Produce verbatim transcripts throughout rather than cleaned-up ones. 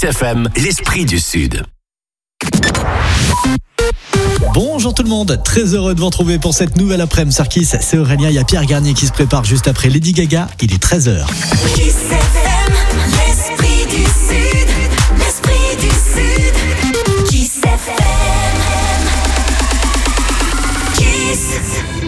F M, l'esprit du Sud. Bonjour tout le monde, très heureux de vous retrouver pour cette nouvelle après-midi sur Kiss. C'est Aurélien, il y a Pierre Garnier qui se prépare juste après Lady Gaga, il est treize heures. Kiss F M, l'esprit du Sud, l'esprit du Sud. Kiss F M, Kiss.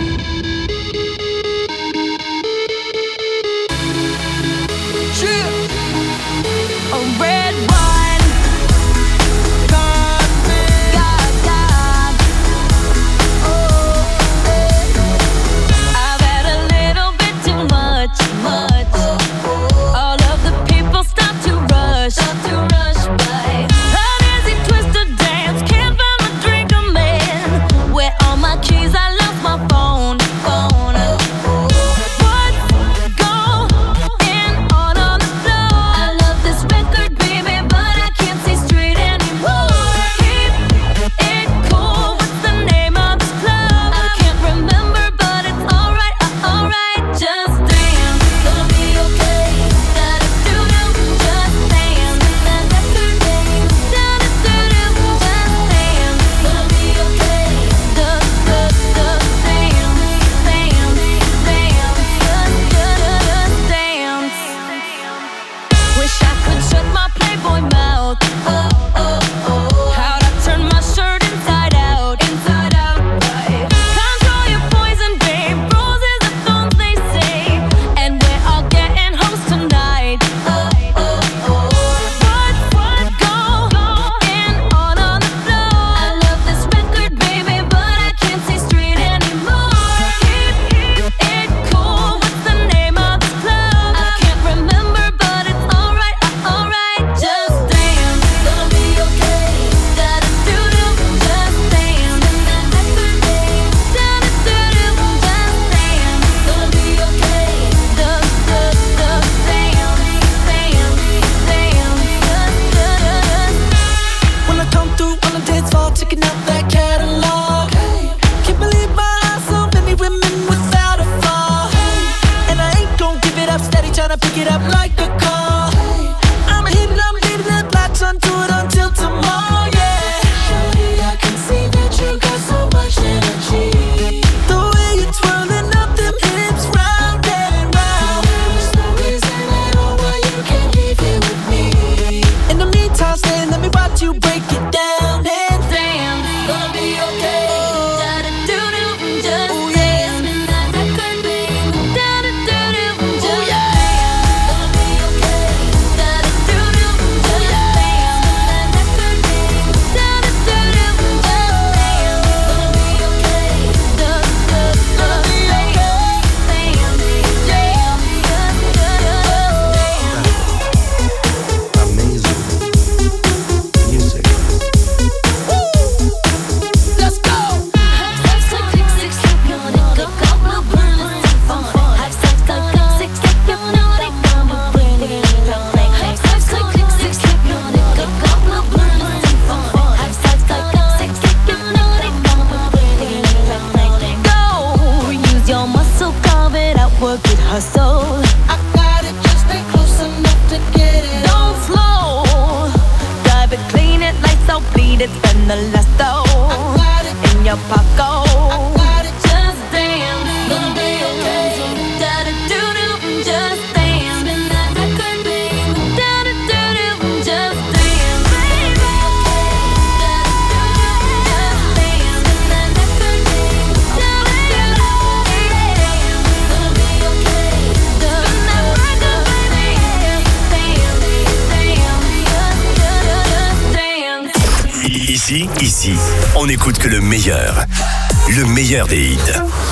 Ici, ici, on n'écoute que le meilleur. Le meilleur des hits.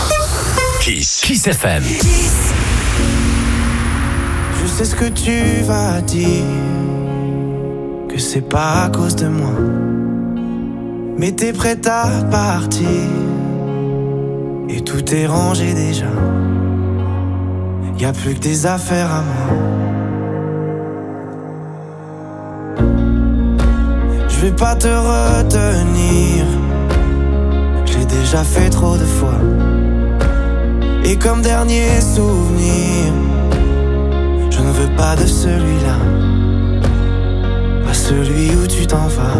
Kiss. Kiss F M. Je sais ce que tu vas dire, que c'est pas à cause de moi, mais t'es prête à partir et tout est rangé déjà. Y'a plus que des affaires à moi. Je vais pas te retenir, j'ai déjà fait trop de fois. Et comme dernier souvenir, je ne veux pas de celui-là. Pas celui où tu t'en vas.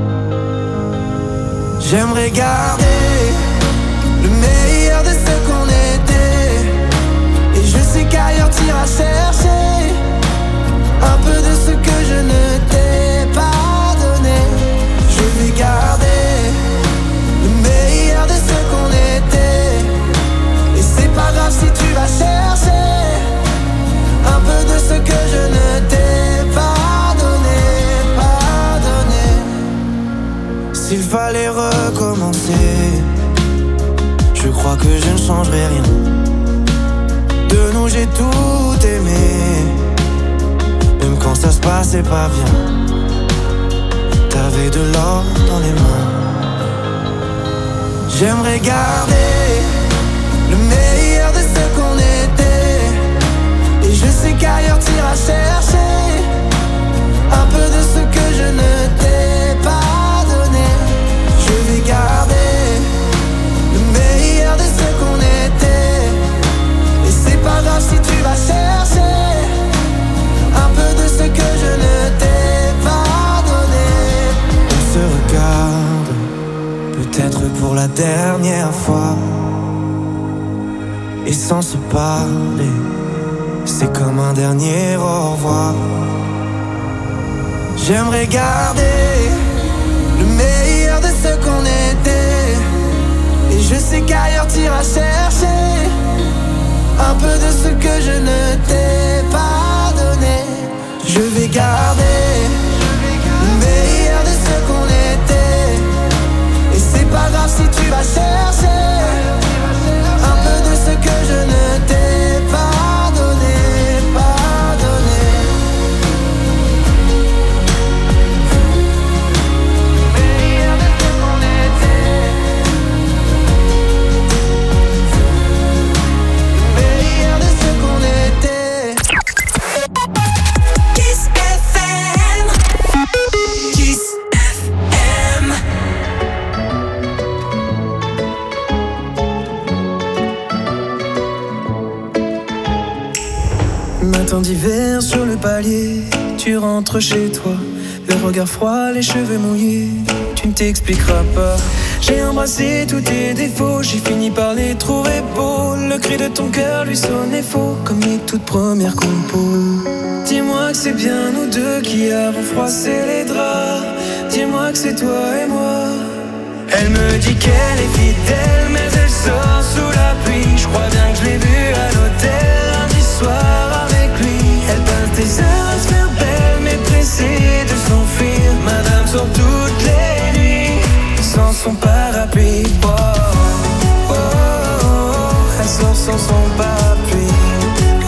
J'aimerais garder le meilleur de ce qu'on était. Et je sais qu'ailleurs t'iras chercher un peu de ce que je ne t'ai pas donné. Je vais garder le meilleur de ce qu'on était. Et c'est pas grave si tu vas chercher un peu de ce que je ne t'ai pas donné, pas donné. S'il fallait recommencer, je crois que je ne changerai rien. De nous j'ai tout aimé, même quand ça se passait pas bien. T'avais de l'or dans les mains. J'aimerais garder le meilleur de ce qu'on était. Et je sais qu'ailleurs t'iras chercher un peu de ce que je ne t'ai pas donné. Je vais garder le meilleur de ce qu'on était. Et c'est pas grave si tu vas chercher un peu de ce que je ne t'ai pas donné. On se regarde, peut-être pour la dernière fois. Et sans se parler, c'est comme un dernier au revoir. J'aimerais garder le meilleur de ce qu'on était. Et je sais qu'ailleurs t'iras chercher un peu de ce que je ne t'ai pas donné. Je vais garder le meilleur de ce qu'on était. Et c'est pas grave si tu vas chercher un peu de ce que je ne t'ai pas donné, pas donné. Le meilleur de ce qu'on était. Le meilleur de ce qu'on était. Kiss F M. Kiss F M. Matin d'hiver sur le palier, tu rentres chez toi, le regard froid, les cheveux mouillés, tu ne t'expliqueras pas. J'ai embrassé tous tes défauts, j'ai fini par les trouver beaux. Le cri de ton cœur lui sonnait faux, comme les toutes premières compos. Dis-moi que c'est bien nous deux qui avons froissé les draps. Dis-moi que c'est toi et moi. Elle me dit qu'elle est fidèle, mais elle sort sous la pluie. Je crois bien que je l'ai vue à l'hôtel lundi soir avec lui. Elle passe des heures à se faire belle, mais pressée de s'enfuir. Madame sort toutes les nuits sans son parapluie. Oh, oh, oh, oh. Elle sort sans son parapluie. Oh, oh,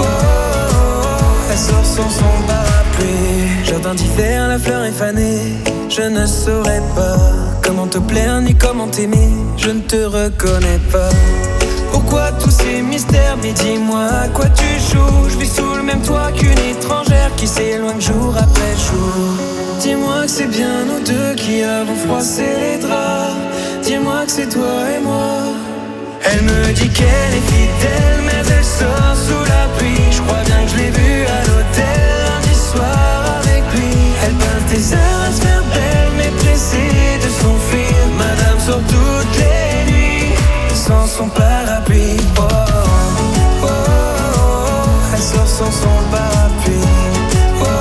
oh. Elle sort sans son parapluie. Jardin d'hiver, la fleur est fanée. Je ne saurais pas comment te plaire ni comment t'aimer. Je ne te reconnais pas. Pourquoi tous ces mystères? Mais dis-moi à quoi tu joues. Je vis sous le même toit qu'une étrangère qui s'éloigne jour après jour. Dis-moi que c'est bien nous deux qui avons froissé les draps. Dis-moi que c'est toi et moi. Elle me dit qu'elle est fidèle, mais elle sort sous la pluie. Je crois bien que je l'ai vue à l'hôtel lundi soir avec lui. Elle passe des heures à se faire belle, mais pressée de s'enfuir. Madame sort toutes les nuits sans son parapluie. Oh, oh, oh, oh. Elle sort sans son parapluie. Oh, oh,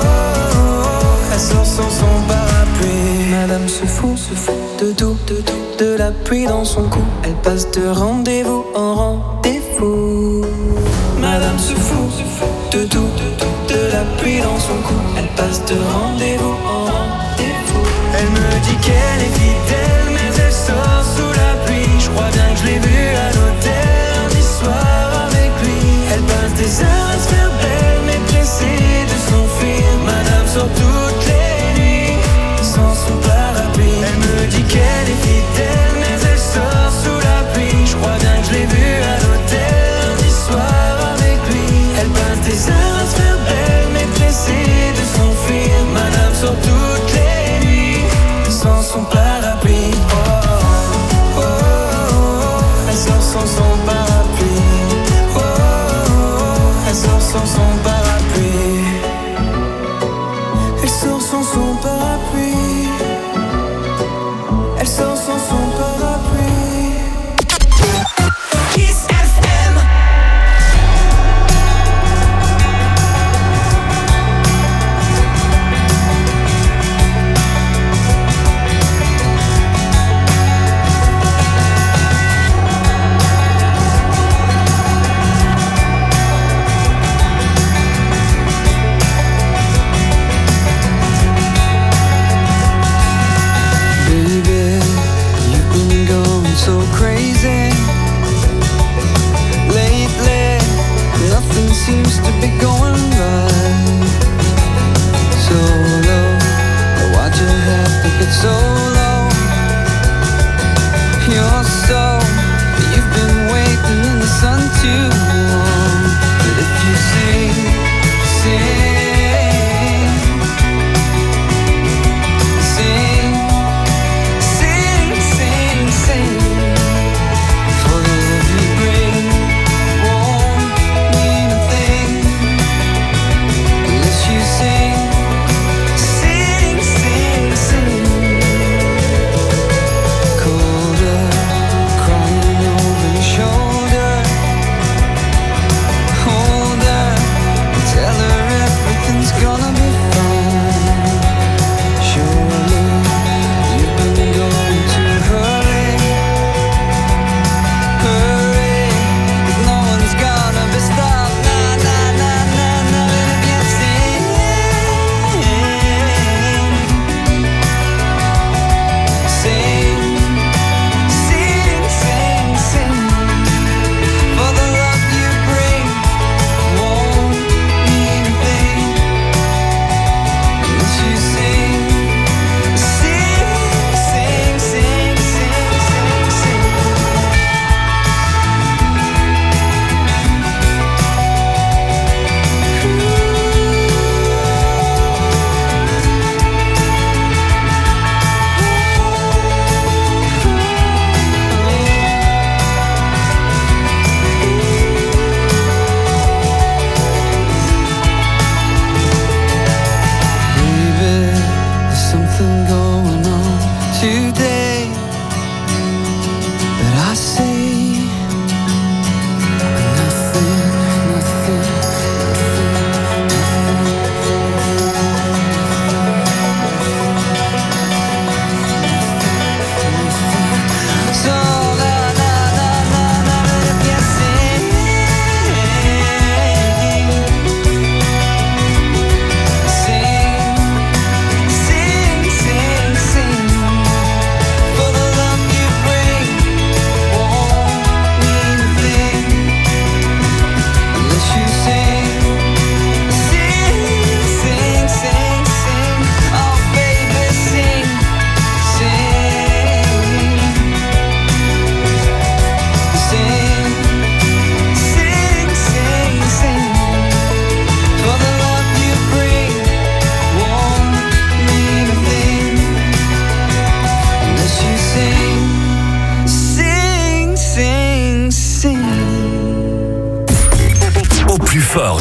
oh. Elle sort sans son parapluie. Madame se fout, se fout de tout, de tout. De la pluie dans son cou. Elle passe de rendez-vous en rendez-vous. Madame se fout, se fout de tout, de tout. De la pluie dans son cou. Elle passe de rendez-vous en rendez-vous. Elle me dit qu'elle est fidèle, mais elle sort sous la pluie. Je crois bien que je l'ai vue à l'hôtel lundi soir avec lui. Elle passe des heures à se faire belle, mais pressée de s'enfuir. Madame sort toutes les nuits sans son parapluie. Elle me dit qu'elle est fidèle, mais elle sort sous la pluie. Je crois bien que je l'ai vue à l'hôtel lundi soir avec lui. Elle passe des heures à se faire belle, mais pressée de s'enfuir. Madame sort toutes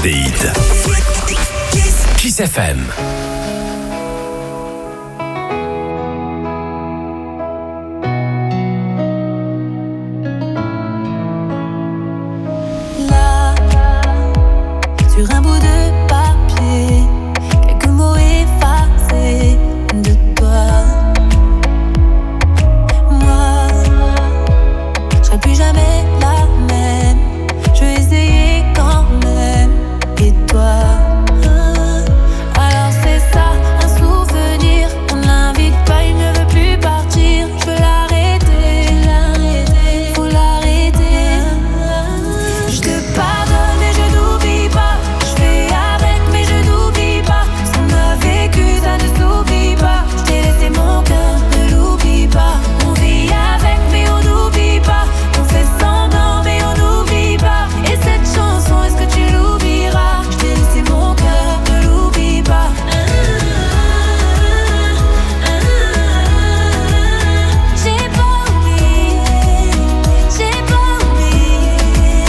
des hits. Kiss F M. Là, sur un bout de papier, quelques mots effacés de toi. Moi, je serai plus jamais la même. Je vais essayer quand même. Et toi? Alors c'est ça, un souvenir. On ne l'invite pas, il ne veut plus partir. Je veux l'arrêter, l'arrêter, faut l'arrêter. Je te pardonne mais je n'oublie pas. Je fais avec mais je n'oublie pas. Ce qu'on a vécu ça ne s'oublie pas. Je t'ai laissé mon cœur, ne l'oublie pas. On vit avec mais on n'oublie pas. On fait semblant mais on n'oublie pas. Et cette chanson, est-ce que tu l'oublieras? Je t'ai laissé mon cœur, ne l'oublie pas. J'ai pas oublié, j'ai pas oublié.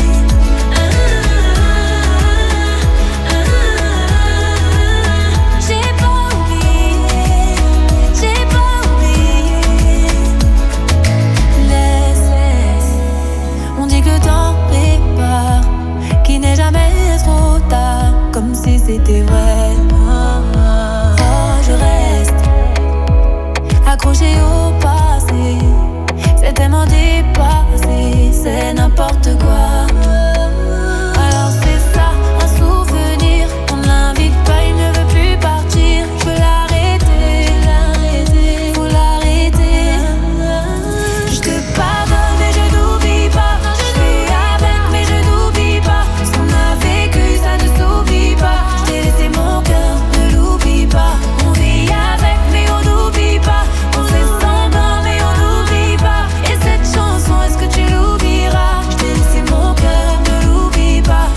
J'ai pas oublié, j'ai pas oublié. Laisse, laisse. On dit que le temps prépare, qu'il n'est jamais trop tard, comme si c'était vrai. Oh, je reste accroché au passé, c'est tellement dépassé, c'est n'importe quoi. Alors c'est ça, un souvenir. On ne l'invite pas, il ne veut plus partir. Je veux l'arrêter, l'arrêter, faut l'arrêter. Je te pardonne mais je n'oublie pas. Je fais avec mais je n'oublie pas. Ce qu'on a vécu ça ne s'oublie pas. Je t'ai laissé mon cœur, ne l'oublie pas. On vit avec mais on n'oublie pas. On fait semblant mais on n'oublie pas. Et cette chanson, est-ce que tu l'oublieras? Je t'ai laissé mon cœur, ne l'oublie pas.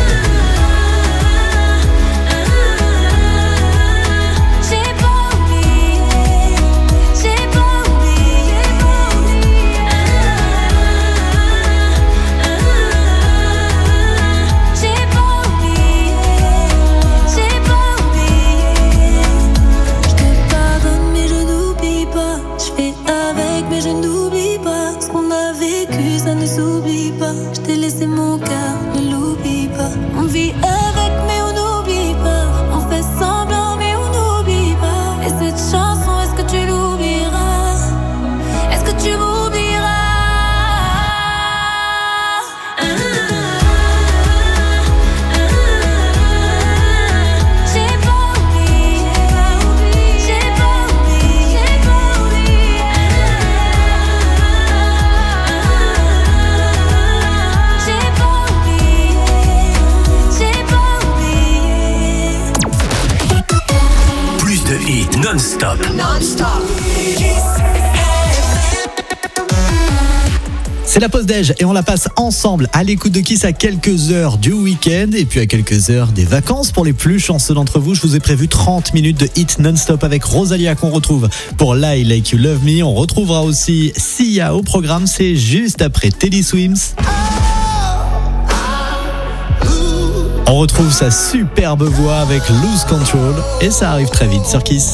J'ai pas oublié, j'ai pas oublié. J'ai pas oublié, j'ai pas oublié. Je te pardonne mais je n'oublie pas. Je fais avec mais je n'oublie pas. Ce qu'on a vécu ça ne s'oublie pas. Je t'ai laissé mon cœur, ne l'oublie pas. On vit avec mais on n'oublie pas. On fait semblant mais on n'oublie pas. Et cette chanson, est-ce que tu l'oublieras? Est-ce que tu m'oublieras? J'ai pas oublié, j'ai pas oublié, j'ai pas oublié. J'ai pas oublié, j'ai pas oublié. Plus de hits non-stop. C'est la pause déj et on la passe ensemble à l'écoute de Kiss à quelques heures du week-end et puis à quelques heures des vacances. Pour les plus chanceux d'entre vous, je vous ai prévu trente minutes de hits non-stop avec Rosalia qu'on retrouve pour Lie Like You Love Me. On retrouvera aussi Sia au programme, c'est juste après Teddy Swims. On retrouve sa superbe voix avec Lose Control et ça arrive très vite sur Kiss.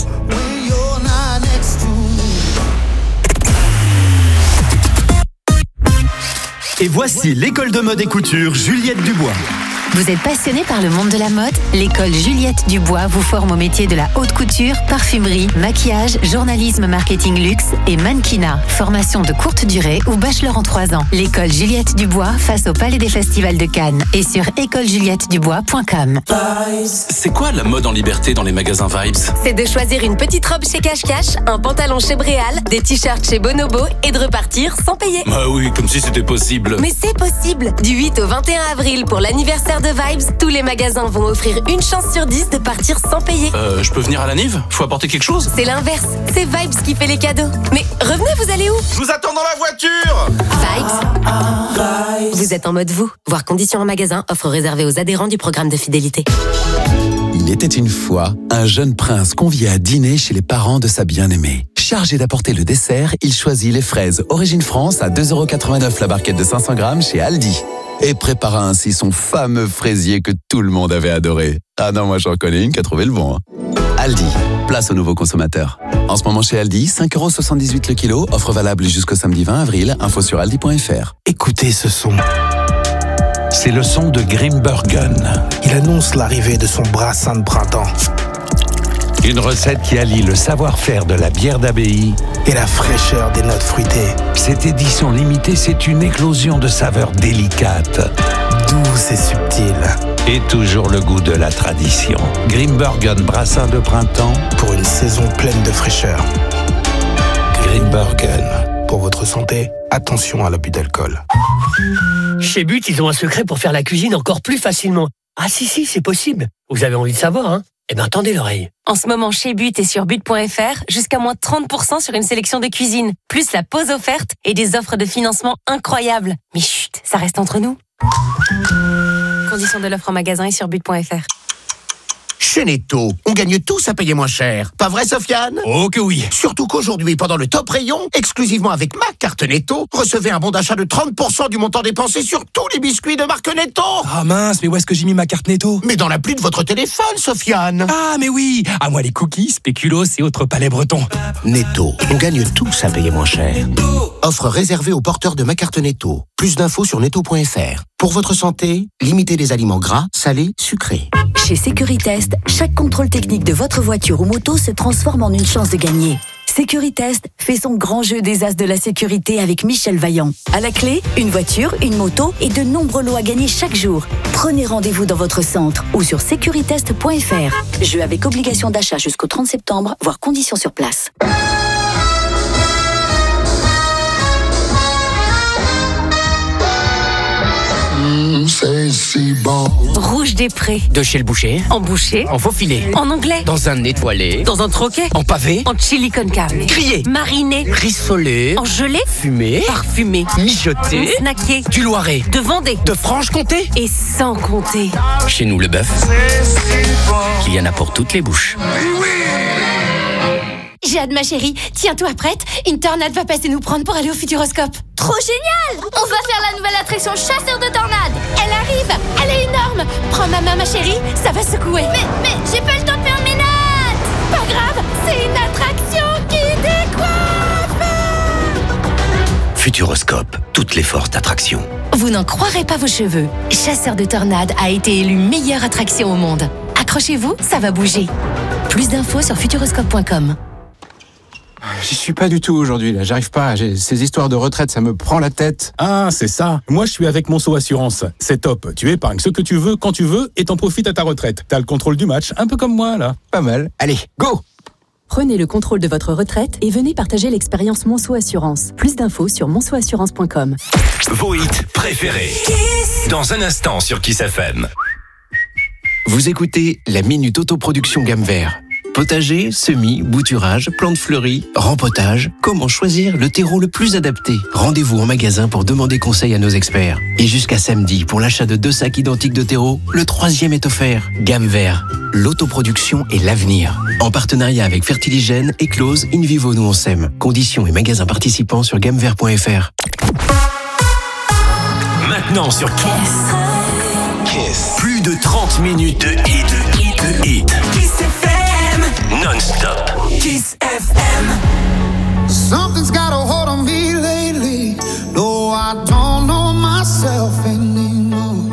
Et voici l'école de mode et couture Juliette Dubois. Vous êtes passionné par le monde de la mode? L'école Juliette Dubois vous forme au métier de la haute couture, parfumerie, maquillage, journalisme marketing luxe et mannequinat. Formation de courte durée ou bachelor en trois ans. L'école Juliette Dubois face au Palais des Festivals de Cannes et sur école juliette dubois point com. C'est quoi la mode en liberté dans les magasins Vibes? C'est de choisir une petite robe chez Cache Cache, un pantalon chez Bréal, des t-shirts chez Bonobo et de repartir sans payer. Bah oui, comme si c'était possible. Mais c'est possible. Du huit au vingt et un avril pour l'anniversaire de Vibes, tous les magasins vont offrir une chance sur dix de partir sans payer. Euh, je peux venir à la Nive? Faut apporter quelque chose? C'est l'inverse. C'est Vibes qui fait les cadeaux. Mais revenez, vous allez où? Je vous attends dans la voiture. Vibes. Vous êtes en mode vous. Voir conditions en magasin, offre réservée aux adhérents du programme de fidélité. Il était une fois un jeune prince convié à dîner chez les parents de sa bien-aimée. Chargé d'apporter le dessert, il choisit les fraises Origine France à deux euros quatre-vingt-neuf la barquette de cinq cents grammes chez Aldi. et prépara ainsi son fameux fraisier que tout le monde avait adoré. Ah non, moi j'en connais une qui a trouvé le bon. Hein. Aldi, place aux nouveaux consommateurs. En ce moment chez Aldi, cinq euros soixante-dix-huit le kilo, offre valable jusqu'au samedi vingt avril, info sur aldi point f r. Écoutez ce son. C'est le son de Grimbergen. Il annonce l'arrivée de son brassin de printemps. Une recette qui allie le savoir-faire de la bière d'abbaye et la fraîcheur des notes fruitées. Cette édition limitée, c'est une éclosion de saveurs délicates, douces et subtiles. Et toujours le goût de la tradition. Grimbergen brassin de printemps pour une saison pleine de fraîcheur. Grimbergen. Pour votre santé, attention à l'abus d'alcool. Chez But, ils ont un secret pour faire la cuisine encore plus facilement. Ah si, si, c'est possible. Vous avez envie de savoir, hein? Eh bien, tendez l'oreille. En ce moment, chez But et sur but point f r, jusqu'à moins trente pour cent sur une sélection de cuisine, plus la pause offerte et des offres de financement incroyables. Mais chut, ça reste entre nous. Conditions de l'offre en magasin et sur but point f r. Chez Netto, on gagne tous à payer moins cher. Pas vrai, Sofiane? Oh que oui. Surtout qu'aujourd'hui, pendant le top rayon, exclusivement avec ma carte Netto, recevez un bon d'achat de trente pour cent du montant dépensé sur tous les biscuits de marque Netto. Ah mince, mais où est-ce que j'ai mis ma carte Netto? Mais dans l'appli de votre téléphone, Sofiane. Ah mais oui. À moi les cookies, spéculoos et autres palais bretons. Netto, on gagne tous à payer moins cher. Offre réservée aux porteurs de ma carte Netto. Plus d'infos sur netto point f r. Pour votre santé, limitez les aliments gras, salés, sucrés. Chez Sécuritest, chaque contrôle technique de votre voiture ou moto se transforme en une chance de gagner. Sécuritest fait son grand jeu des as de la sécurité avec Michel Vaillant. À la clé, une voiture, une moto et de nombreux lots à gagner chaque jour. Prenez rendez-vous dans votre centre ou sur sécuritest point f r. Jeu avec obligation d'achat jusqu'au trente septembre, voire conditions sur place. C'est si bon. Rouge des Prés. De chez le boucher. En boucher. En faux filet. En anglais. Dans un étoilé. Dans un troquet. En pavé. En chili con carne. Grillé. Mariné. Rissolé. En gelée. Fumé. Parfumé. Mijoté. Snacké. Du Loiret. De Vendée. De Franche-Comté. Et sans compter. Chez nous, le bœuf, il y en a pour toutes les bouches. J'ai hâte, ma chérie. Tiens-toi prête. Une tornade va passer nous prendre pour aller au Futuroscope. Trop génial! On va faire la nouvelle attraction chasseur de tornades. Elle arrive. Elle est énorme. Prends ma main, ma chérie. Ça va secouer. Mais, mais, j'ai pas le temps de faire mes notes. Pas grave. C'est une attraction qui décoiffe. Futuroscope, toutes les forces d'attraction. Vous n'en croirez pas vos cheveux. Chasseur de tornades a été élu meilleure attraction au monde. Accrochez-vous, ça va bouger. Plus d'infos sur futuroscope point com. J'y suis pas du tout aujourd'hui, là. J'arrive pas. J'ai... Ces histoires de retraite, ça me prend la tête. Ah, c'est ça. Moi, je suis avec Monceau Assurance. C'est top. Tu épargnes ce que tu veux, quand tu veux, et t'en profites à ta retraite. T'as le contrôle du match, un peu comme moi, là. Pas mal. Allez, go! Prenez le contrôle de votre retraite et venez partager l'expérience Monceau Assurance. Plus d'infos sur monceau assurance point com. Vos hits préférés. Dans un instant sur Kiss F M. Vous écoutez la Minute Autoproduction Gamme Vert. Potager, semis, bouturage, plantes fleuries, rempotage, comment choisir le terreau le plus adapté? Rendez-vous en magasin pour demander conseil à nos experts. Et jusqu'à samedi, pour l'achat de deux sacs identiques de terreau, le troisième est offert. Gamme Vert, l'autoproduction est l'avenir. En partenariat avec Fertiligène, Eclose, Invivo Nous on s'aime. Conditions et magasins participants sur gamme vert point f r. Maintenant sur Kiss. Kiss. Plus de trente minutes de hit. De hit. Kiss F M. Non-stop. Kiss F M. Something's got a hold on me lately. No, I don't know myself anymore.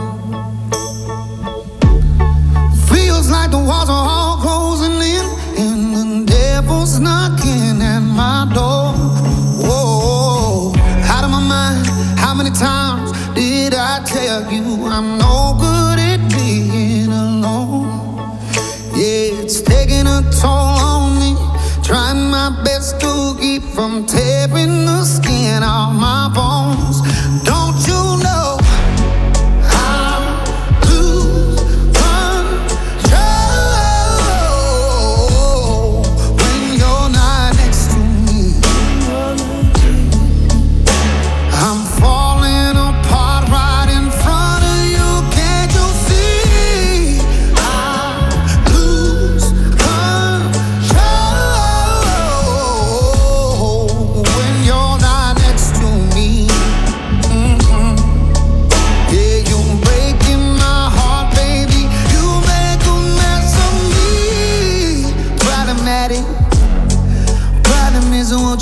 Feels like the walls are all closing in, and the devil's knocking at my door. Whoa, out of my mind. How many times did I tell you I'm no good at being alone? Yeah, it's taking a toll on me. Trying my best to keep from tearing the skin off my bones. Don't you know I lose control when you're not next to me? I'm falling apart right in front of you. Can't you see? I lose control when you're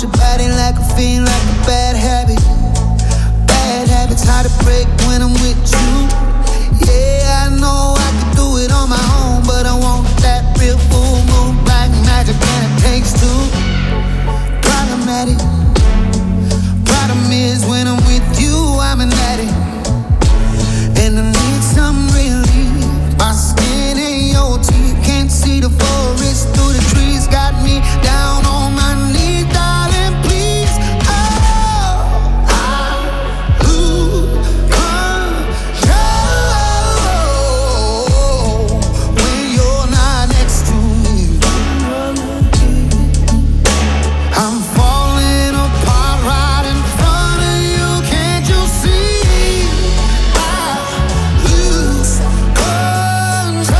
your body like a fiend, like a bad habit. Bad habits hard to break when I'm with you. Yeah, I know I can do it on my own, but I want that real full moon, black magic, and it takes two. Problematic. Problem is when I'm with you, I'm an addict, and I need some relief. My skin ain't your teeth, can't see the forest through the trees. Got me down on my knees, darling, please. Oh, I lose control when you're not next to me. I'm falling apart right in front of you, can't you see? I lose control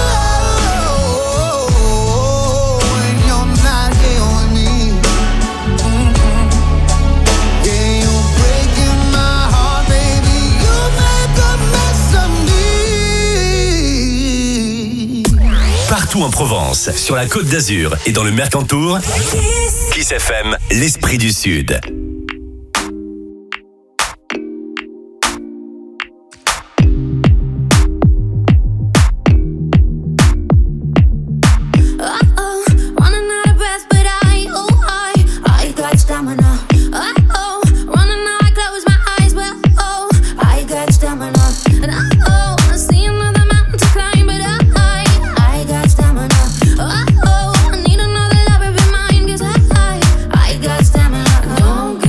when you're not here with me. Mm-hmm. Yeah, you're breaking my heart, baby. You make a mess of me. Partout en Provence, sur la Côte d'Azur et dans le Mercantour, Kiss F M, l'esprit du Sud. Uh-oh, running out of breath, but I, oh, I, I got stamina. Uh-oh, running out, I close my eyes, but oh, I got stamina. And uh-oh, I see another mountain to climb, but I, I got stamina. Uh-oh, I need another lover be mine, 'cause I, I got stamina. Don't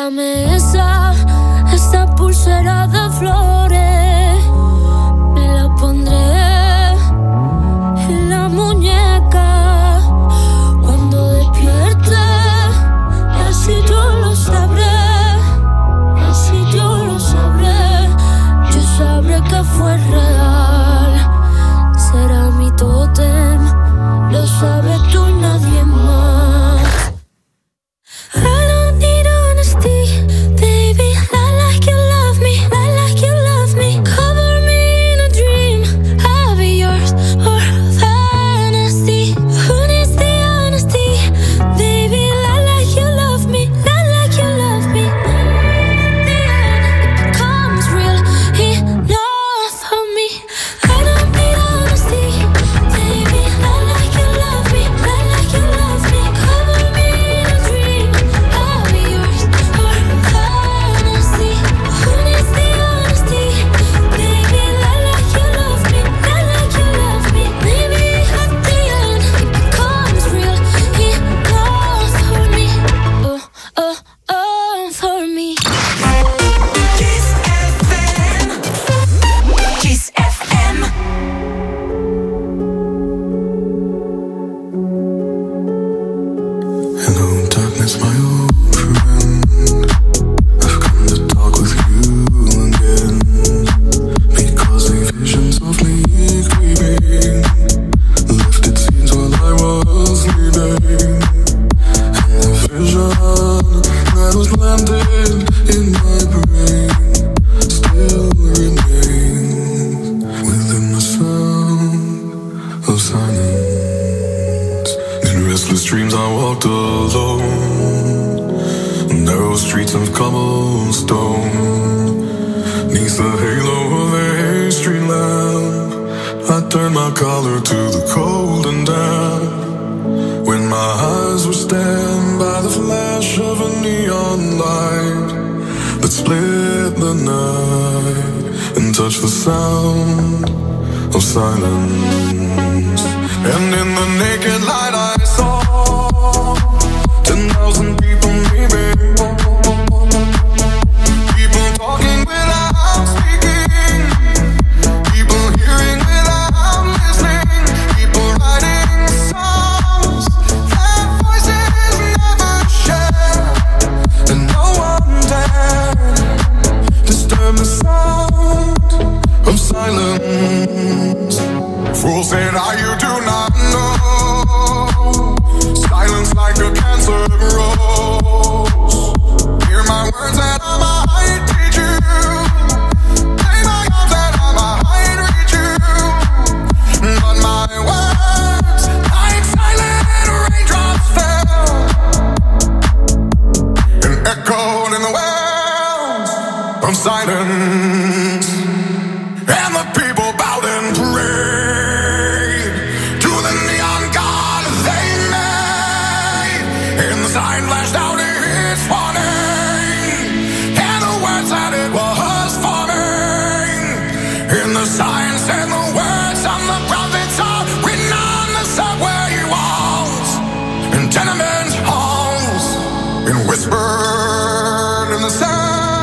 Regálame esa, esa pulsera de flores. Me la pondré en la muñeca cuando despierte. Así yo lo sabré, así yo lo sabré. Yo sabré que fue real. Será mi tótem, lo sabes tú y nadie más. I don't need honesty, baby. Lie like you love me, lie like you love me. Cover me in a dream, I'll be yours or fantasy. Who needs the honesty, baby? Lie like you love me, lie like you love me. At the end, it becomes real enough for me. I don't need honesty, baby. Lie like you love me, lie like you love me. Cover me in a dream, I'll be yours or fantasy. Who needs the honesty, baby? Lie like you love me, lie like you love me. Maybe at the end it becomes real enough for me. Oh, oh, oh, for me. Kiss F M. Kiss F M. Hello, darkness, my old friend. I've come to talk with you again. Because a vision softly creeping left its scenes while I was sleeping. And the vision that was planted in my brain still remains within the sound of silence. In restless dreams I walked alone, narrow streets of cobblestone. Neath the halo of a street lamp, I turned my collar to the cold and damp. When my eyes were stabbed by the flash of a neon light that split the night and touched the sound of silence. And in the naked light I saw ten thousand people maybe. People talking without speaking, people hearing without listening, people writing songs that voices never share. And no one dared disturb the sound of silence. Fool said, "Ah, you do not know. Silence like a cancer grows. Hear my words that I might teach you. Lay my arms that I might reach you. But my words, like silent raindrops, fell and echoed in the wells of silence. And the people bowed and prayed to the neon god they made. And the sign flashed out its warning, and the words that it was forming. And the sign said the words of the prophets are written on the subway walls and tenement halls, and whispered in the sound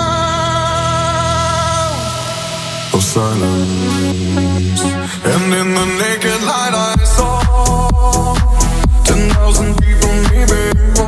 of silence. And in the naked light I saw ten thousand people maybe.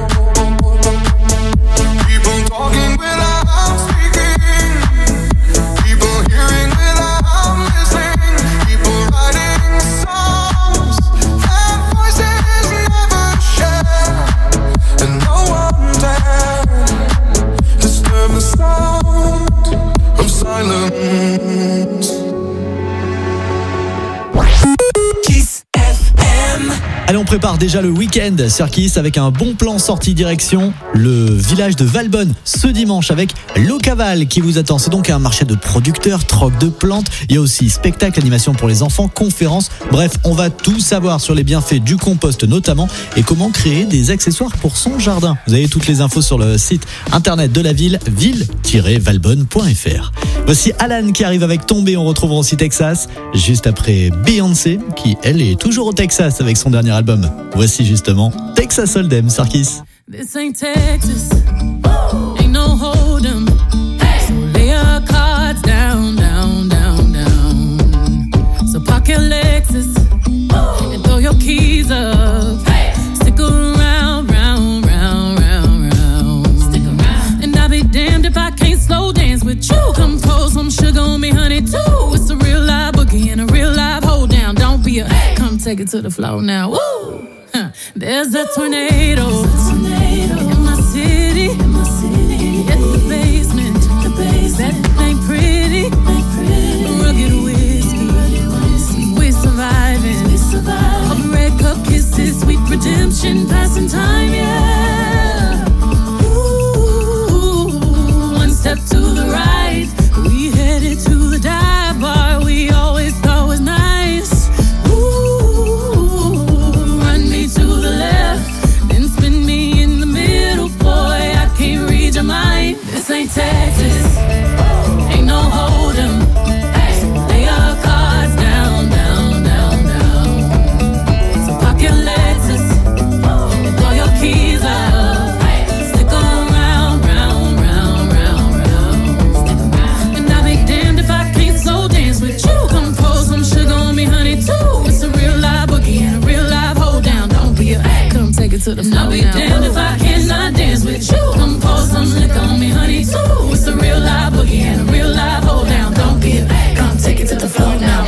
People talking without speaking, people hearing without listening, people writing songs that voices never share. And no one dared disturb the sound of silence. Kiss F M. Allez, on prépare déjà le week-end sur Kiss avec un bon plan sortie direction le village de Valbonne ce dimanche avec Locaval qui vous attend. C'est donc un marché de producteurs, troc de plantes. Il y a aussi spectacle, animation pour les enfants, conférences. Bref, on va tout savoir sur les bienfaits du compost notamment et comment créer des accessoires pour son jardin. Vous avez toutes les infos sur le site internet de la ville, ville tiret valbonne point f r. Voici Alan qui arrive avec Tombé. On retrouvera aussi Texas juste après Beyoncé qui, elle, est toujours au Texas avec son dernier album. Voici justement Texas Hold'em sur Kiss. This ain't Texas. Ain't no no hold 'em. So lay your cards down, down, down, down. So park your Lexus and throw your keys up. Stick around, round, round, round, round. Stick around. And I'll be damned if I can't slow dance with you. Come pour some sugar on me, honey, too. It's a real live boogie and a real live hold down. Don't be a, come take it to the floor now. Woo! Huh. There's a tornado, in my city, in my city. At the basement, the basement. That ain't pretty, ain't pretty. Rugged whiskey, we're surviving. We surviving. Of red cup kisses, sweet redemption, passing time, yeah. Ooh, one step to the right, we headed to the dive bar we always thought was nice. Ooh, run me to the left, then spin me in the middle, boy. I can't read your mind. This ain't Texas, ain't no hold 'em. Lay your cards down, down, down, down. So park your Lexus and throw your keys up. Stick around, round, round, round, round. And I'll be damned if I can't slow dance with you. Come pour some sugar on me, honey, too. It's a real live boogie and a real live hold down. Don't be a, come take it to the floor. I'll be damned if I cannot dance with you. Come pour some liquor on me, honey, too. It's a real live boogie and a real live hold down. Don't be a, come take it to the floor now.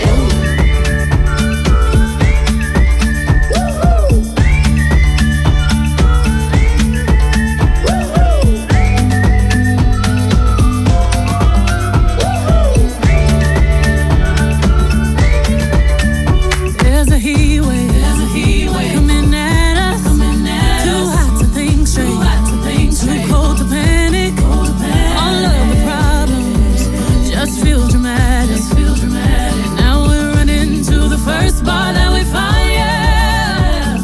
There's a heat wave, there's a heat wave coming at us, coming at too us. Hot to think straight, too hot to think straight, too cold to panic, cold to panic. All of the problems just feel dramatic, just feel dramatic. Now we're running to the first bar that we find, yeah.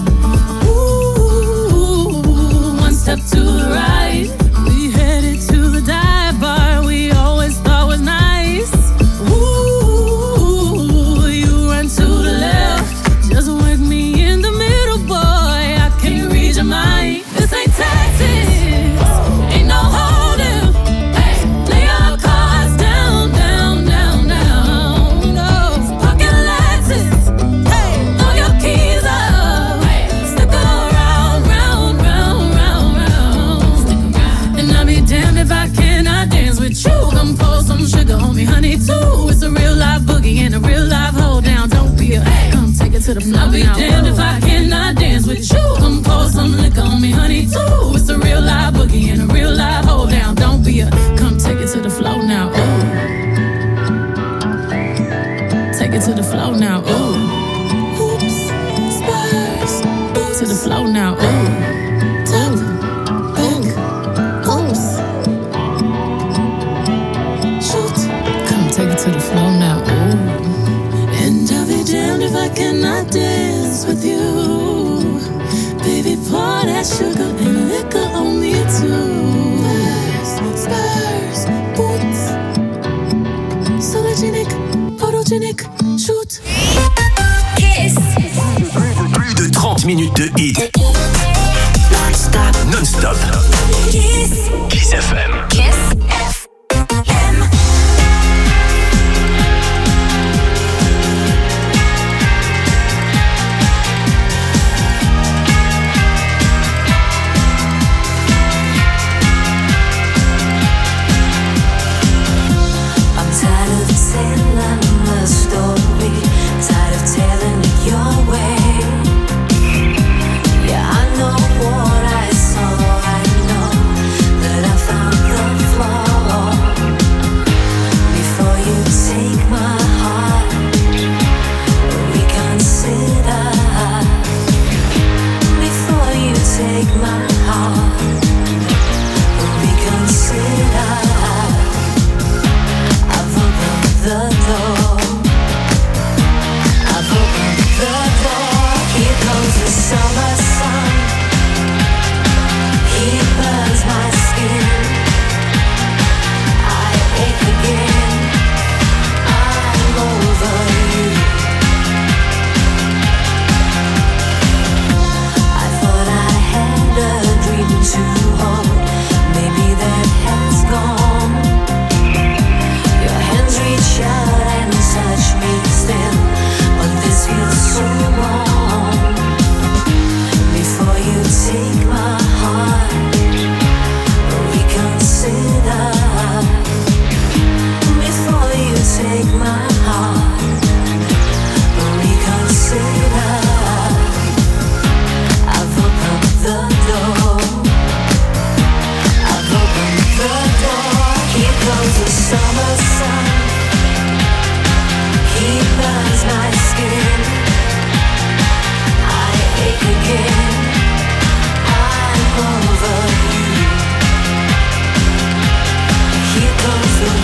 Ooh, one step to the right, we headed to the dive bar we always thought was nice. Ooh, you run to the left, just work me in the middle, boy. I can't read your mind. This ain't Texas, ain't no holding. Lay your cards down, down, down, down. No, park your Lexus, throw your keys up. Stick around, round, round, round, round. And I'll be damned if I cannot dance with you. Come pour some sugar on me, honey, too. It's a real live boogie and a real live hold down. Don't be a, come take it to the floor. I'll be damned if I cannot dance with you. Come pour some liquor on me, honey, too. It's a real live boogie and a real live hold down. Don't be a, come take it to the floor now. Ooh. Take it to the floor now. Ooh. Oops, Spurs. To the floor now. Ooh. Top, back, oops. Shoot. Come take it to the floor now. Ooh. And I'll be damned if I cannot dance with you. Baby, pour that sugar and liquor on me too. Spurs, Spurs, boots. Sologenic, photogenic, shoot. Kiss. Plus de trente minutes de hit. Non-stop. Non-stop. Kiss. Kiss F M. Kiss F M. I'm tired of telling my story.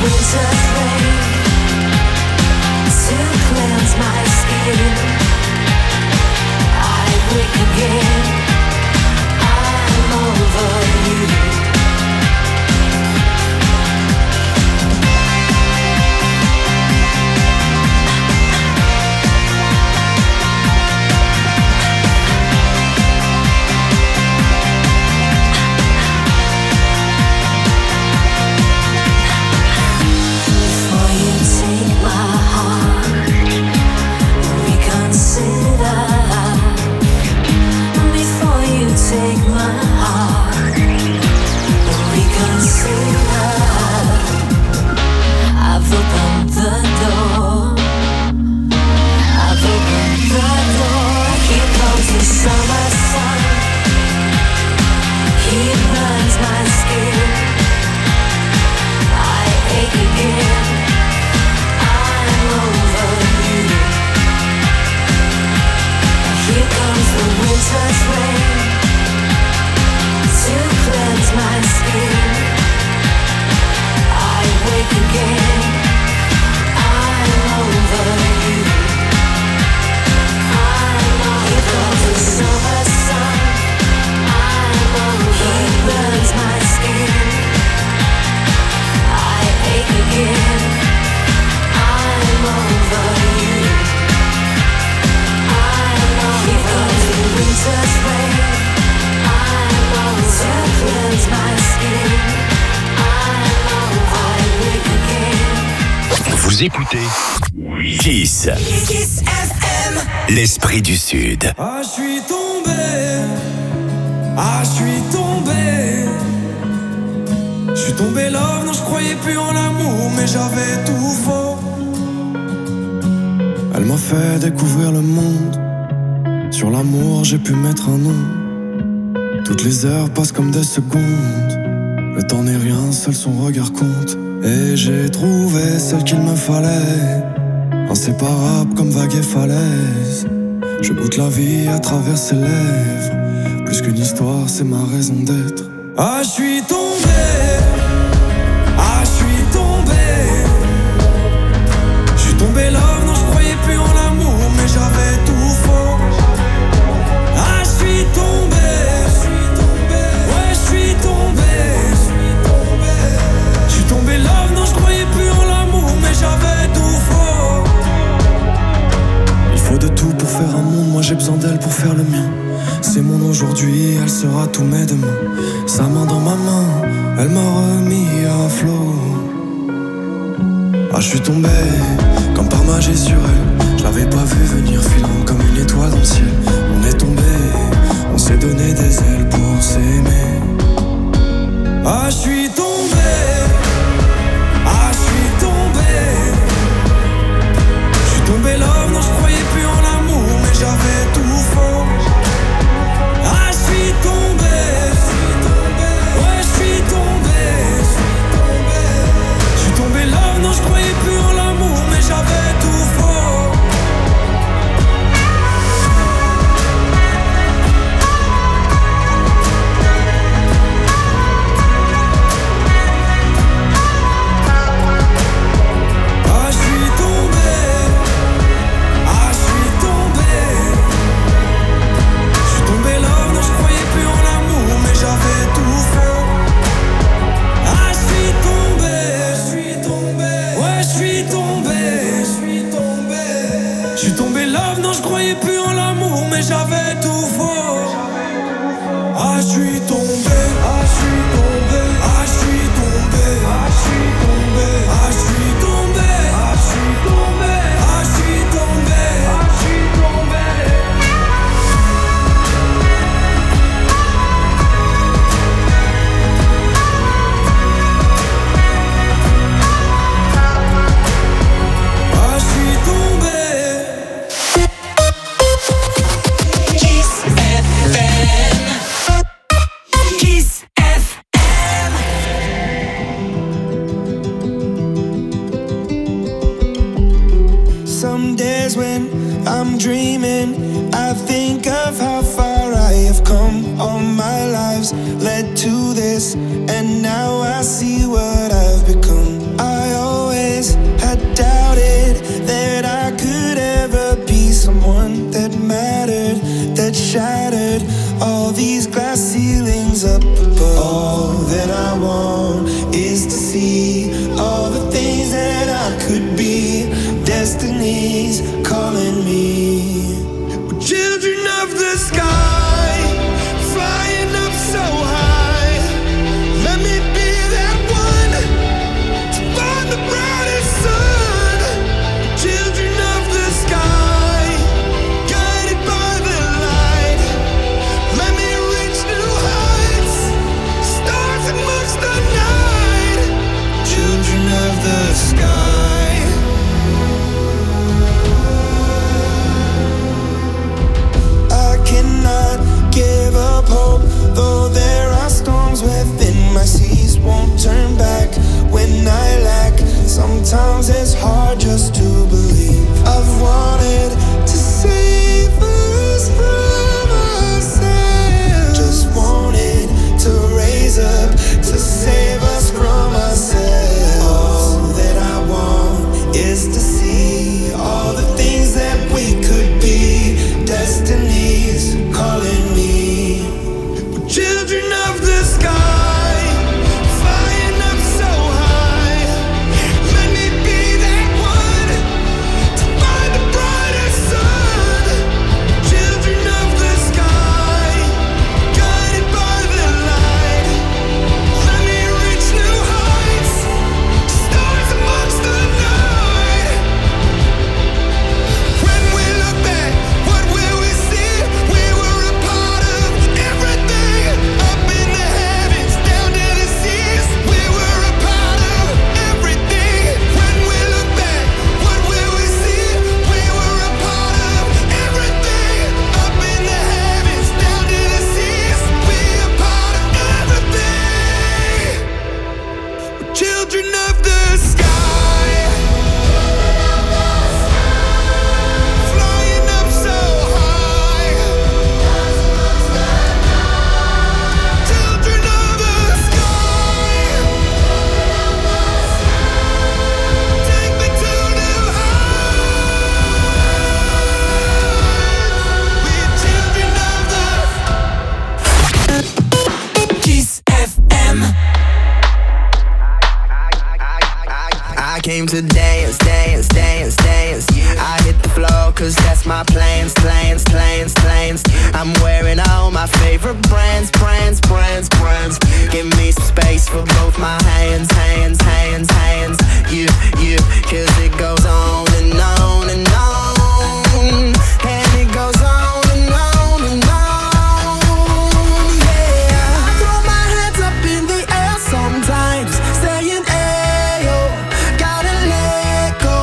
winter's rain to cleanse my skin. I wake again. I'm over you. Take my heart, reconsider. I've opened the door. I've opened the door. Here comes the summer sun. He burns my skin. I ache again. I'm over you. Here comes the winter's rain to cleanse my skin. I wake again. I'm over you. I'm over the summer sun. I'm over. He burns my skin. I ache again. I'm over you. I'm over. Here comes the winter's rain. To cleanse my skin. I'm over. I wake again. Vous écoutez Kiss. Kiss F M. L'esprit du Sud. Ah, je suis tombé. Ah, je suis tombé. Je suis tombé love, non, je croyais plus en l'amour, mais j'avais tout faux. Elle m'a fait découvrir le monde. Sur l'amour, j'ai pu mettre un nom. Toutes les heures passent comme des secondes. Le temps n'est rien, seul son regard compte. Et j'ai trouvé celle qu'il me fallait. Inséparable comme vague et falaise. Je goûte la vie à travers ses lèvres. Plus qu'une histoire, c'est ma raison d'être. Ah, je suis tombé. Ah, je suis tombé. Je suis tombé love, non, je croyais plus en l'amour, mais j'avais tout faux. Ah, je suis tombé. Tombé love, non, je croyais plus en l'amour, mais j'avais tout faux. Il faut de tout pour faire un monde, moi j'ai besoin d'elle pour faire le mien. C'est mon aujourd'hui, elle sera tous mes demain. Sa main dans ma main, elle m'a remis à flot. Ah, je suis tombé, comme par magie sur elle. Je l'avais pas vu venir, filant comme une étoile dans le ciel. On est tombé, on s'est donné des ailes pour s'aimer. Ah, je suis tombé. Tombé love, non, je croyais plus en l'amour, mais j'avais tout faux. Ah, je suis tombé. Ouais, je suis tombé. Je suis tombé love, non, je croyais plus en l'amour, mais j'avais tout faux. J'avais tout faux. Ah, je suis tombé. Ah, je suis tombé. Ah, je suis tombé. Ah, je suis tombé. Ah, je suis tombé. Ah, je suis tombé. Ah, je suis tombé. Ah, je suis tombé. Ah, je suis tombé. I'm dreaming, I think of how far I have come. All my lives led to this, and now I see what I've become. I I came to dance, dance, dance, dance. I hit the floor cause that's my plans, plans, plans, plans. I'm wearing all my favorite brands, brands, brands, brands. Give me some space for both my hands, hands, hands, hands. You, you, cause it goes on and on and on. And it goes on and on and on. Yeah, I throw my hands up in the air sometimes, saying ayo, gotta let go.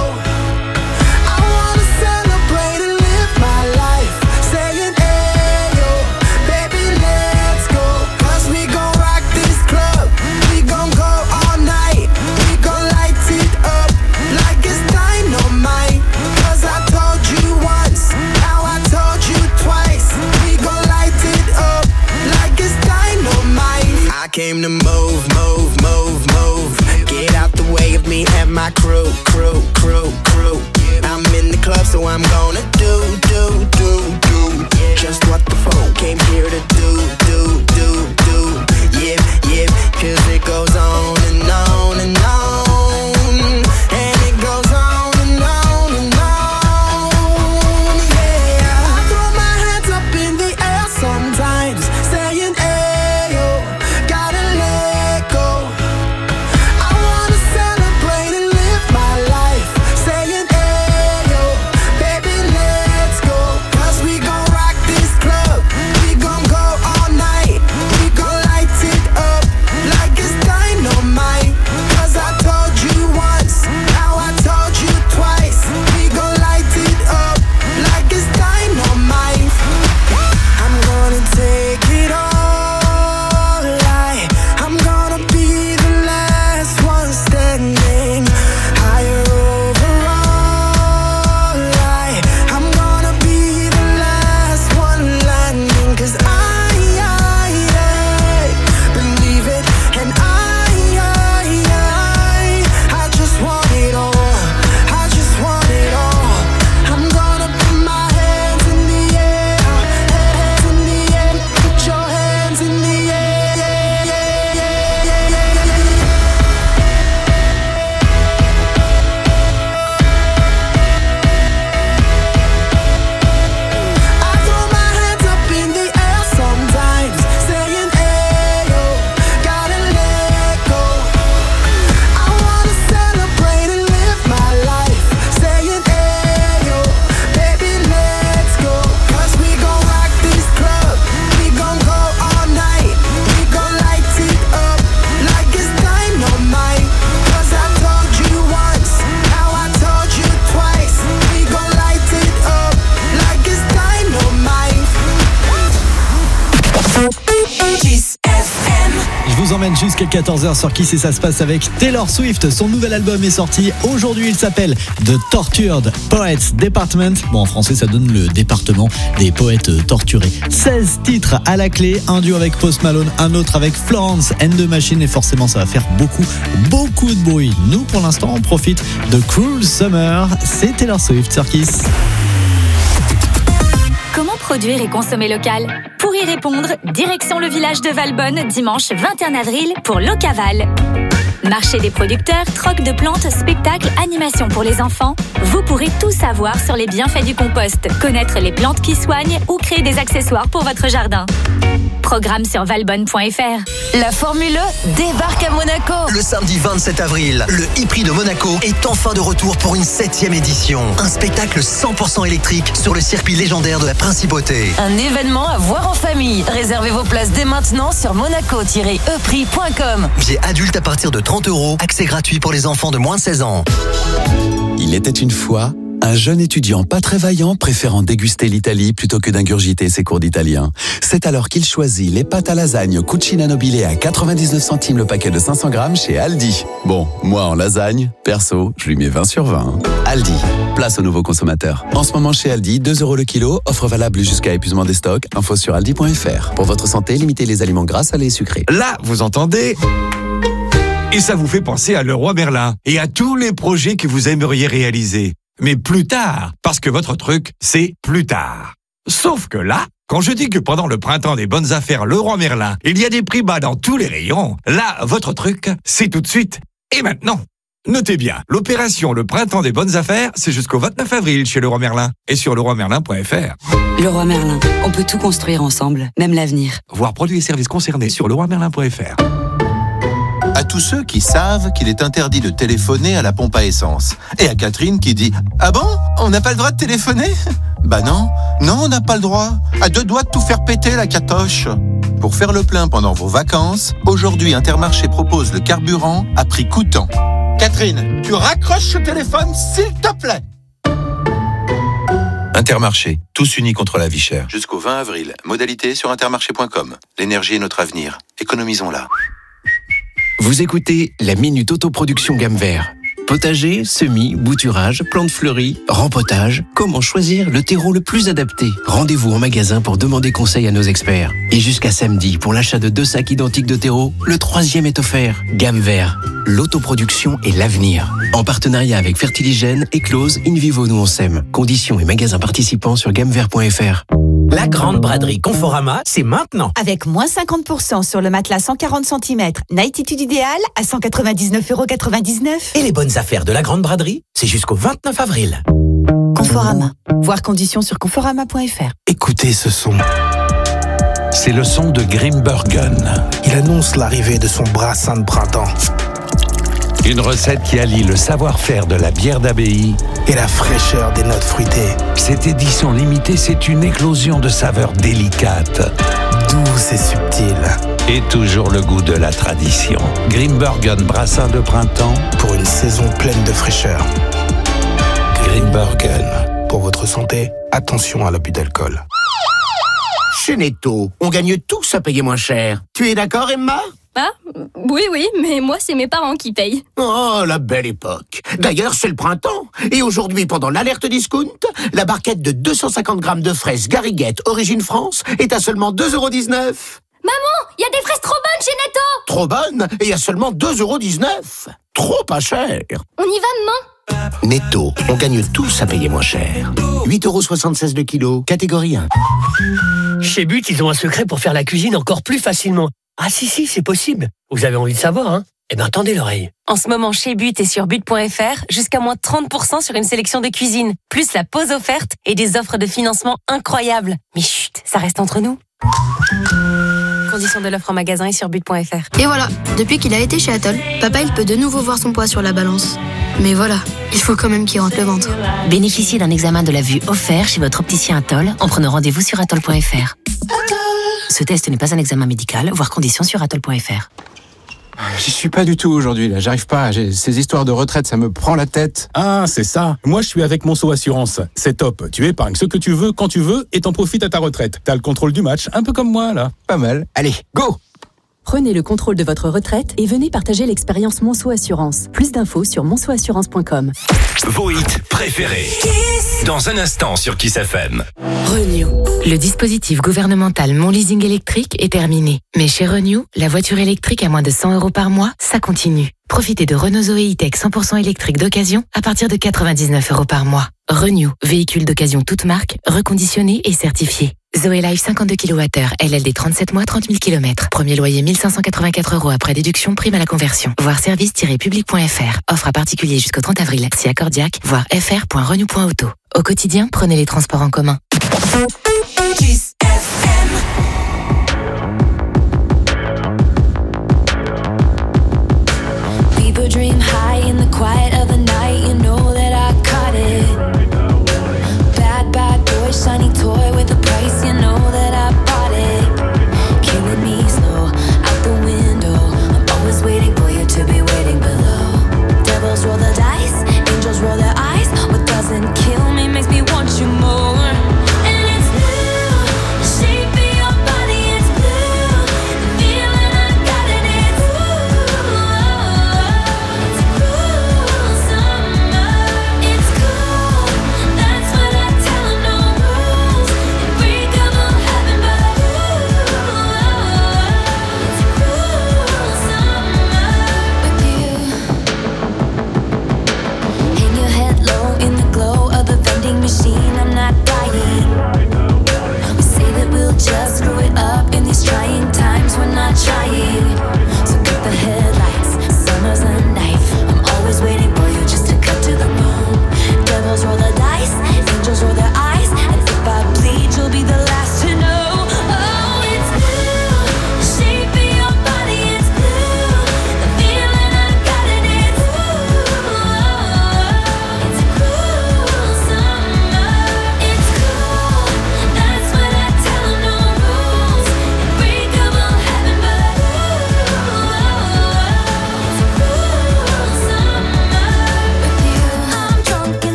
I wanna celebrate and live my life, saying ayo, baby let's go. Cause we gon' rock this club, we gon' go all night. We gon' light it up like it's dynamite. Cause I told you once, now I told you twice. We gon' light it up like it's dynamite. I came to move, move, move, move. Get out the way of me and my crew, crew, crew, crew. I'm in the club, so I'm gonna do, do, do, do just what the folk came here to do, do, do, do. Yeah, yeah, cause it goes on and on and on. And it goes on and on and on. Yeah, I throw my hands up in the air sometimes, saying ayo, gotta let go. I wanna celebrate and live my life, saying ayo, baby let's go. Cause we gon' rock this club, we gon' go all night. We gon' light it up like it's dynamite. Cause I told you once, now I told you twice. We gon' light it up like it's dynamite. I'm gonna take it all, like I'm gonna be the last one standing. Higher overall, like I'm gonna be the last one landing. Cause I, I, I believe it, and I, I, I, I just want it all. I just want it all. I'm gonna put my hands in the air, hands in the air. Put your hands in the air. Yeah, yeah, yeah, yeah, yeah, I throw my hands up in the air sometimes, saying ayo, gotta let go. I wanna celebrate and live my life, saying ayo, baby let's go. Cause we gon' rock this club, we gon' go all night. We gon' light it up like it's dynamite. Cause I told you once, now I told you twice. We gon' light it up like it's dynamite. Kiss F M. Je vous emmène jusqu'à quatorze heures sur Kiss et ça se passe avec Taylor Swift. Son nouvel album est sorti aujourd'hui, il s'appelle The Tortured Poets Department. Bon, en français ça donne le département des poètes torturés. seize titres à la clé, un duo avec Post Malone, un autre avec Florence and the Machine, et forcément ça va faire beaucoup, beaucoup de bruit. Nous pour l'instant on profite de Cruel Summer, c'est Taylor Swift sur Kiss. Comment produire et consommer local? Pour y répondre, direction le village de Valbonne, dimanche vingt et un avril pour Locaval. Marché des producteurs, troc de plantes, spectacles, animations pour les enfants. Vous pourrez tout savoir sur les bienfaits du compost, connaître les plantes qui soignent ou créer des accessoires pour votre jardin. Programme sur valbonne point f r. La Formule E débarque à Monaco. Le samedi vingt-sept avril, le e-prix de Monaco est enfin de retour pour une septième édition. Un spectacle cent pour cent électrique sur le circuit légendaire de la Principauté. Un événement à voir en famille. Réservez vos places dès maintenant sur monaco tiret e prix point com. Billet adulte à partir de trente euros. Accès gratuit pour les enfants de moins de seize ans. Il était une fois un jeune étudiant pas très vaillant préférant déguster l'Italie plutôt que d'ingurgiter ses cours d'italien. C'est alors qu'il choisit les pâtes à lasagne Cucina Nobile à quatre-vingt-dix-neuf centimes le paquet de cinq cents grammes chez Aldi. Bon, moi en lasagne, perso, je lui mets vingt sur vingt. Aldi, place aux nouveaux consommateurs. En ce moment chez Aldi, deux euros le kilo, offre valable jusqu'à épuisement des stocks. Info sur aldi point f r. Pour votre santé, limitez les aliments gras, salés et sucrés. Là, vous entendez ? Et ça vous fait penser à Leroy Merlin et à tous les projets que vous aimeriez réaliser. Mais plus tard, parce que votre truc, c'est plus tard. Sauf que là, quand je dis que pendant le printemps des bonnes affaires Leroy Merlin, il y a des prix bas dans tous les rayons, là, votre truc, c'est tout de suite et maintenant. Notez bien, l'opération Le Printemps des bonnes affaires, c'est jusqu'au vingt-neuf avril chez Leroy Merlin et sur leroy merlin point f r. Leroy Merlin, on peut tout construire ensemble, même l'avenir. Voir produits et services concernés sur leroy merlin point f r. À tous ceux qui savent qu'il est interdit de téléphoner à la pompe à essence. Et à Catherine qui dit « Ah bon? On n'a pas le droit de téléphoner ?» Bah non, non on n'a pas le droit. À deux doigts de tout faire péter la catoche. Pour faire le plein pendant vos vacances, aujourd'hui Intermarché propose le carburant à prix coûtant. Catherine, tu raccroches ce téléphone s'il te plaît. Intermarché, tous unis contre la vie chère. Jusqu'au vingt avril, modalité sur intermarché point com. L'énergie est notre avenir. Économisons-la. Vous écoutez la Minute Autoproduction Gamme Vert. Potager, semis, bouturage, plantes fleuries, rempotage, comment choisir le terreau le plus adapté? Rendez-vous en magasin pour demander conseil à nos experts. Et jusqu'à samedi, pour l'achat de deux sacs identiques de terreau, le troisième est offert. Gamme Vert, l'autoproduction est l'avenir. En partenariat avec Fertiligène, Eclose, Invivo Nous on s'aime. Conditions et magasins participants sur gamme vert point f r. La grande braderie Conforama, c'est maintenant. Avec moins cinquante pour cent sur le matelas cent quarante centimètres, Nightitude idéal à cent quatre-vingt-dix-neuf euros quatre-vingt-dix-neuf. Et les bonnes affaires de la grande braderie, c'est jusqu'au vingt-neuf avril. Conforama. Voir conditions sur conforama point f r. Écoutez ce son. C'est le son de Grimbergen. Il annonce l'arrivée de son brassin de printemps. Une recette qui allie le savoir-faire de la bière d'abbaye et la fraîcheur des notes fruitées. Cette édition limitée, c'est une éclosion de saveurs délicates, douces et subtiles. Et toujours le goût de la tradition. Grimbergen brassin de printemps pour une saison pleine de fraîcheur. Grimbergen. Pour votre santé, attention à l'abus d'alcool. Chez Netto, on gagne tous à payer moins cher. Tu es d'accord, Emma ? Ah, oui, oui, mais moi, c'est mes parents qui payent. Oh, la belle époque. D'ailleurs, c'est le printemps. Et aujourd'hui, pendant l'alerte discount, la barquette de deux cent cinquante grammes de fraises Gariguette Origine France est à seulement deux euros dix-neuf. Maman, il y a des fraises trop bonnes chez Netto. Trop bonnes et à seulement deux euros dix-neuf. Trop pas cher. On y va, maman. Netto, on gagne tous à payer moins cher. huit euros soixante-seize le kilo, catégorie un. Chez But, ils ont un secret pour faire la cuisine encore plus facilement. Ah si, si, c'est possible. Vous avez envie de savoir, hein? Eh bien, tendez l'oreille. En ce moment, chez But et sur but point f r, jusqu'à moins trente pour cent sur une sélection de cuisine, plus la pause offerte et des offres de financement incroyables. Mais chut, ça reste entre nous. Conditions de l'offre en magasin et sur but point f r. Et voilà, depuis qu'il a été chez Atoll, papa il peut de nouveau voir son poids sur la balance. Mais voilà, il faut quand même qu'il rentre le ventre. Bénéficiez d'un examen de la vue offert chez votre opticien Atoll en prenant rendez-vous sur atoll point f r. Ce test n'est pas un examen médical, voire conditions sur atoll point f r. J'y suis pas du tout aujourd'hui, là. J'arrive pas. J'ai... Ces histoires de retraite, ça me prend la tête. Ah, c'est ça. Moi, je suis avec Monceau Assurance. C'est top. Tu épargnes ce que tu veux, quand tu veux, et t'en profites à ta retraite. T'as le contrôle du match, un peu comme moi, là. Pas mal. Allez, go! Prenez le contrôle de votre retraite et venez partager l'expérience Monceau Assurance. Plus d'infos sur monceau assurance point com. Vos hits préférés. Dans un instant sur Kiss F M. Renew. Le dispositif gouvernemental Mon Leasing électrique est terminé. Mais chez Renew, la voiture électrique à moins de cent euros par mois, ça continue. Profitez de Renault Zoé E-Tech cent pour cent électrique d'occasion à partir de quatre-vingt-dix-neuf euros par mois. Renew, véhicule d'occasion toute marque, reconditionné et certifié. Zoé Life cinquante-deux kilowattheures, L L D trente-sept mois, trente mille kilomètres. Premier loyer mille cinq cent quatre-vingt-quatre euros après déduction, prime à la conversion. Voir service tiret public point f r. Offre à particulier jusqu'au trente avril. Si accordiaque, voir f r point renew point auto. Au quotidien, prenez les transports en commun. Kiss F M. People dream high in the quiet of the